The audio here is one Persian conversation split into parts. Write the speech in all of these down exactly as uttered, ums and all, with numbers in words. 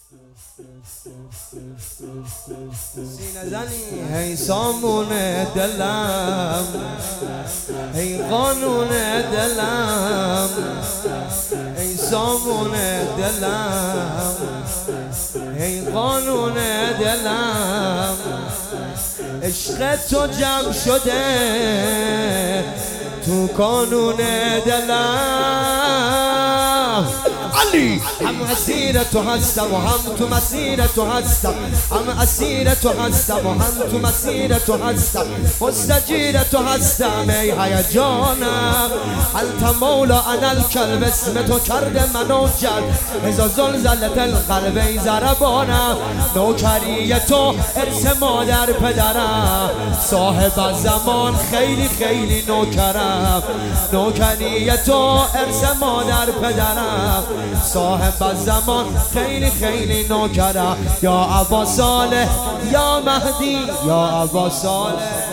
سینه زنی ای سامون دلم، ای قانون دلم، ای سامون دلم، ای قانون دلم. عشق تو جمع شده تو کانون دلم. علی هم اسیر تو هستم و هم تو مسیر تو هستم، هم اسیر تو هستم و هم تو مسیر تو هستم، مستجیر تو هستم ای هیجانم. انت مولا انا الکلب، اسم تو کرده منو جلب، اذا زلزلت القلب ای ضربانم. نوکری تو ارث مادر پدرم، صاحب زمان خیلی خیلی نوکرم. نوکری تو ارث مادر پدرم، صاحب زمان خیلی خیلی نوکرم. یا ابا صالح یا مهدی یا ابا صالح.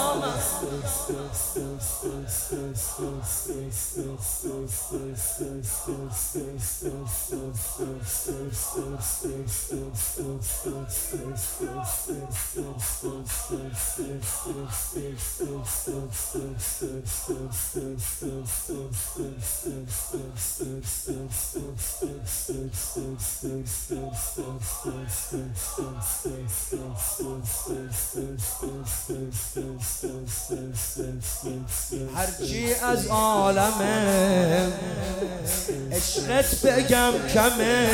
هرچی از عالمه عشقت بگم کمه،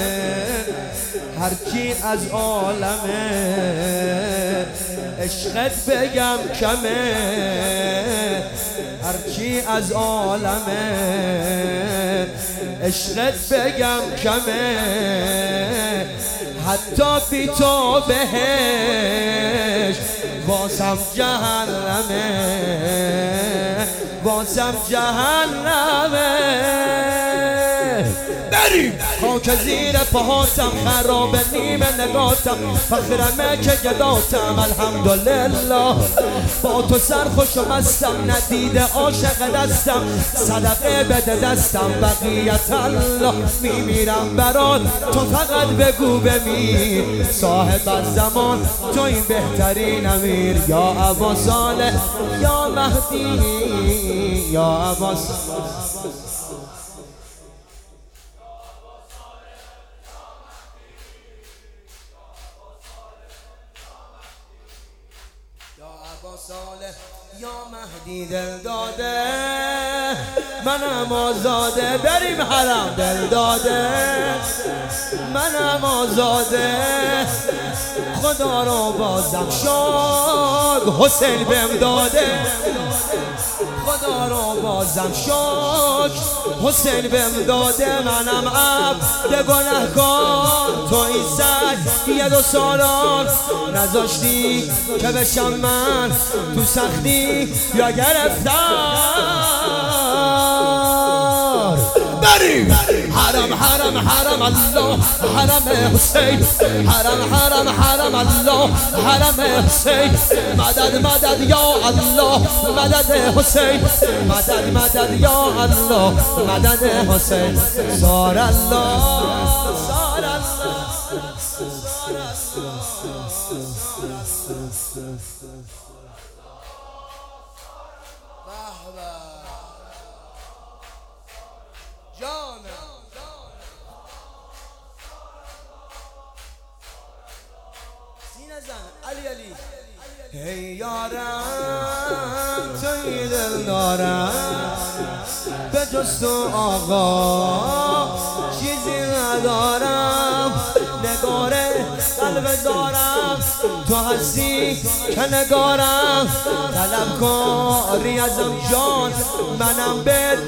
هرچی از عالمه عشقت بگم کمه، هرچی از عالمه عشقت بگم کمه. حتی بی تو بهش بازم جهنمه، بازم جهنمه. بریم خاک زیر پاهاتم، خراب نیمه نگاتم، فخرمه که گداتم. الحمدلله با تو سرخوش و مستم، ندیده عاشق دستم، صدقه بده دستم. بقیت الله میمیرم برات، تو فقط بگو بمیر. صاحب زمان تو این بهترین امیر. یا ابا صالح یا مهدی یا ابا صالح. صالح یا مهدی دل داده منم آزاده. بریم حرم دل داده منم آزاده. خدا رو بازم شکر حسین بهم داده، خدا رو بازم شکر حسین بهم داده. منم عبد گنهکار، تو این سگ یه دو سالان نذاشتی که بشم من تو سختی یا گرفتار. بریم حرم حرم حرم الله حرم حسین، حرم حرم حرم الله حرم حسین. مدد مدد یا الله مدد حسین، مدد مدد یا الله مدد حسین. سار الله سار الله سار علی علی. ای یارم توی دل دارم، به جز تو آقا چیزی ندارم. نگاره قلب دارم، تو هستی که نگارم. طلب کاری ازم جان، منم بد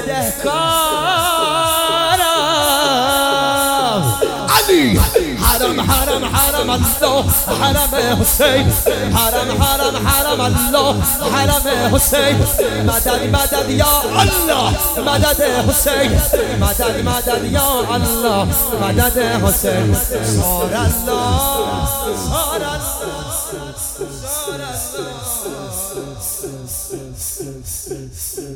بدهکارم. علی حرم حرم حرم الله حرم حسین، حرم حرم حرم الله حرم حسین. مدد مدد یا الله مدد حسین، مدد مدد یا الله مدد حسین. سار الله سار الله سار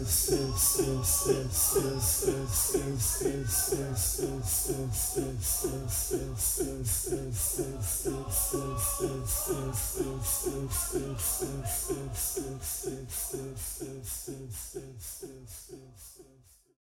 الله. Yes.